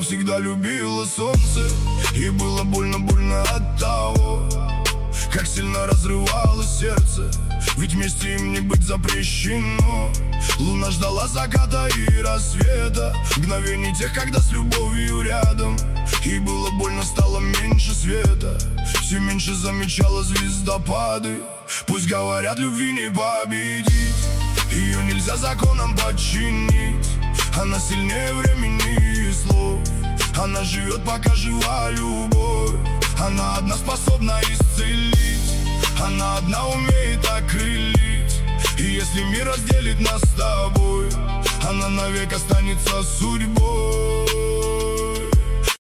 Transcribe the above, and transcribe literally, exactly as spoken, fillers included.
Она всегда любила солнце, и было больно-больно от того, как сильно разрывалось сердце, ведь вместе им не быть запрещено. Луна ждала заката и рассвета, мгновений тех, когда с любовью рядом. И было больно, стало меньше света, все меньше замечала звездопады. Пусть говорят, любви не победить, ее нельзя законом подчинить. Она сильнее времени и слов, она живет, пока жива любовь. Она одна способна исцелить, она одна умеет окрылить. И если мир разделит нас с тобой, она навек останется судьбой.